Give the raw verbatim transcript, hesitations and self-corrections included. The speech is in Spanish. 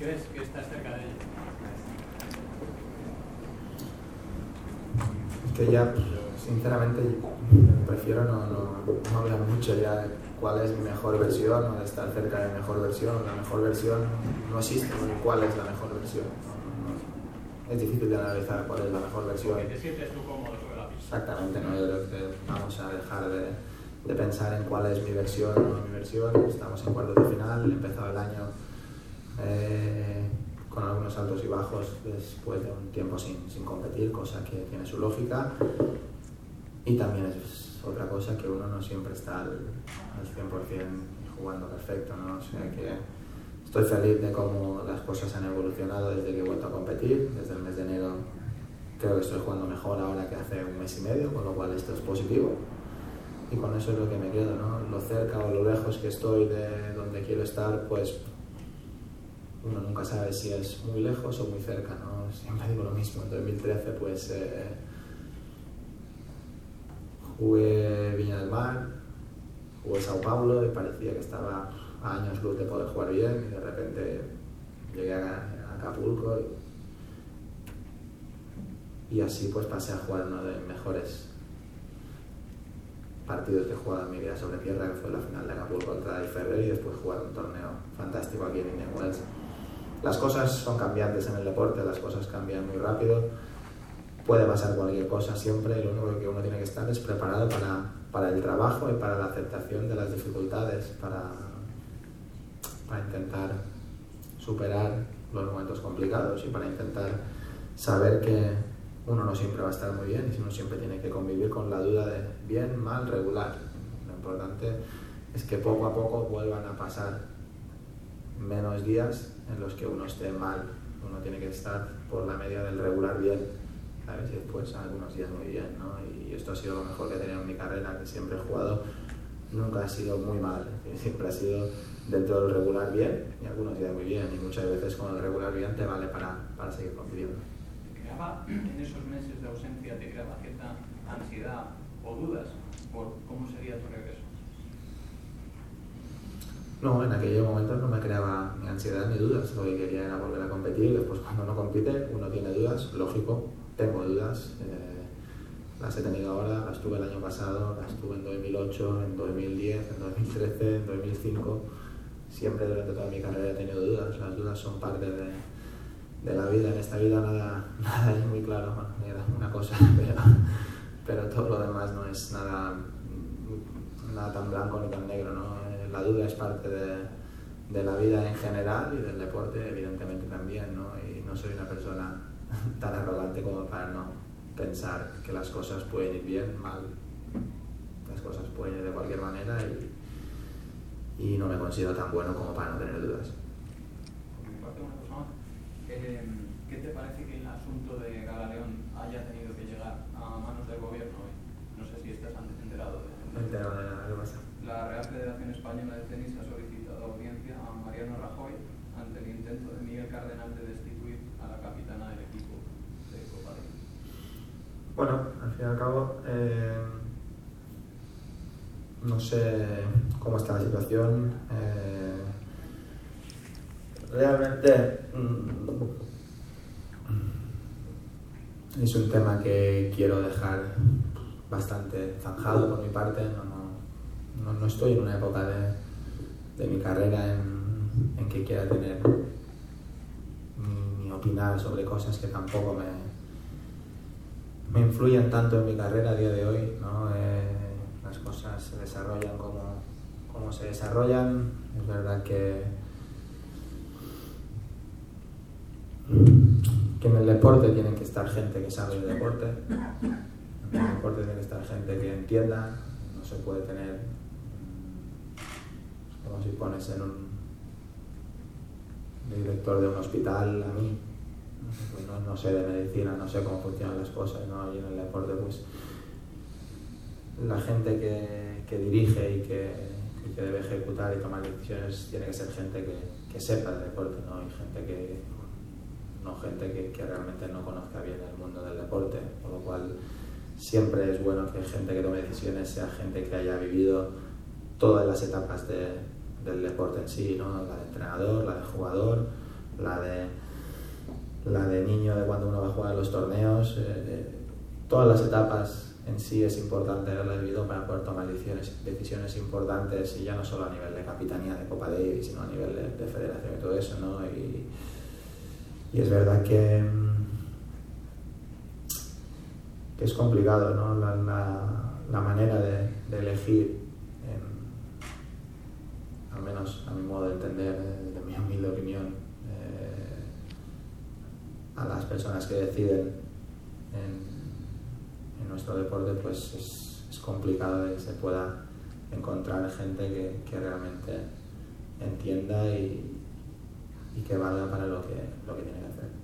¿Crees que estás cerca de ello? Es que ya, sinceramente, prefiero no, no, no hablar mucho ya de cuál es mi mejor versión o de estar cerca de mi mejor versión. La mejor versión no existe, porque cuál es la mejor versión. No, no, es difícil de analizar cuál es la mejor versión. Porque te sientes tú cómodo sobre la pista. Exactamente, ¿no? Yo creo que vamos a dejar de, de pensar en cuál es mi versión o no mi versión. Estamos en cuartos de final, he empezado el año eh, con algunos altos y bajos después de un tiempo sin, sin competir, cosa que tiene su lógica. Y también es otra cosa que uno no siempre está al, al cien por cien jugando perfecto, ¿no? O sea que estoy feliz de cómo las cosas han evolucionado desde que he vuelto a competir. Desde el mes de enero creo que estoy jugando mejor ahora que hace un mes y medio, con lo cual esto es positivo. Y con eso es lo que me quedo, ¿no? Lo cerca o lo lejos que estoy de donde quiero estar, pues uno nunca sabe si es muy lejos o muy cerca, ¿no? Siempre digo lo mismo. En dos mil trece pues eh, jugué Viña del Mar, jugué Sao Paulo y parecía que estaba a años luz de poder jugar bien, y de repente llegué a, a Acapulco y, y así pues pasé a jugar uno de los mejores partidos que he jugado en mi vida sobre tierra, que fue la final de Acapulco contra Dave Ferrer, y después jugar un torneo fantástico aquí en Indian Wells. Las cosas son cambiantes en el deporte, las cosas cambian muy rápido, puede pasar cualquier cosa siempre, y lo único que uno tiene que estar es preparado para, para el trabajo y para la aceptación de las dificultades, para, para intentar superar los momentos complicados y para intentar saber que uno no siempre va a estar muy bien y uno siempre tiene que convivir con la duda de bien, mal, regular. Lo importante es que poco a poco vuelvan a pasar menos días en los que uno esté mal. Uno tiene que estar por la media del regular bien, ¿sabes? Y después algunos días muy bien, ¿no? Y esto ha sido lo mejor que he tenido en mi carrera, que siempre he jugado, nunca ha sido muy mal, siempre ha sido dentro del regular bien y algunos días muy bien, y muchas veces con el regular bien te vale para, para seguir compitiendo. ¿Te creaba en esos meses de ausencia, te creaba cierta ansiedad o dudas por cómo sería tu regreso? No, en aquellos momentos no me creaba ni ansiedad ni dudas. Lo que quería era volver a competir. Después, cuando no compite, uno tiene dudas, lógico, tengo dudas. Eh, las he tenido ahora, las tuve el año pasado, las tuve en dos mil ocho, en dos mil diez, en dos mil trece, en dos mil cinco. Siempre durante toda mi carrera he tenido dudas. Las dudas son parte de, de la vida. En esta vida nada, nada es muy claro. Bueno, era una cosa, pero, pero todo lo demás no es nada, nada tan blanco ni tan negro, ¿no? La duda es parte de, de la vida en general y del deporte evidentemente también, ¿no? Y no soy una persona tan arrogante como para no pensar que las cosas pueden ir bien, mal. Las cosas pueden ir de cualquier manera y, y no me considero tan bueno como para no tener dudas. Por mi parte, una cosa más. Eh, ¿Qué te parece que el asunto de Gala-León haya tenido que llegar a manos del gobierno hoy? No sé si estás antes enterado de... No he enterado de nada, ¿qué pasa? La Real Federación Española de Tenis ha solicitado audiencia a Mariano Rajoy ante el intento de Miguel Cardenal de destituir a la capitana del equipo de Copa Davis. Bueno, al fin y al cabo, eh, no sé cómo está la situación. Eh, realmente mm, es un tema que quiero dejar bastante zanjado por mi parte. No, no, no, no estoy en una época de, de mi carrera en, en que quiera tener ni, ni opinar sobre cosas que tampoco me, me influyen tanto en mi carrera a día de hoy, ¿no? Eh, las cosas se desarrollan como, como se desarrollan. Es verdad que, que en el deporte tienen que estar gente que sabe de deporte, en el deporte tiene que estar gente que entienda. No se puede tener, como si pones en un director de un hospital a mí, pues no, no sé de medicina, no sé cómo funcionan las cosas, ¿no? Y en el deporte pues la gente que, que dirige y que, y que debe ejecutar y tomar decisiones tiene que ser gente que, que sepa de deporte, ¿no? Y gente que no gente que, que realmente no conozca bien el mundo del deporte, por lo cual siempre es bueno que gente que tome decisiones sea gente que haya vivido todas las etapas de, del deporte en sí, ¿no? La de entrenador, la de jugador, la de, la de niño, de cuando uno va a jugar a los torneos. Eh, eh, todas las etapas en sí es importante haberla vivido para poder tomar decisiones, decisiones importantes, y ya no solo a nivel de capitanía de Copa Davis, sino a nivel de, de federación y todo eso, ¿no? Y, y es verdad que, que es complicado, ¿no? La, la, la manera de, de elegir, en, al menos a mi modo de entender, de, de mi humilde opinión, eh, a las personas que deciden en, en nuestro deporte, pues es, es complicado de que se pueda encontrar gente que, que realmente entienda y, y que valga para lo que, lo que tiene que hacer.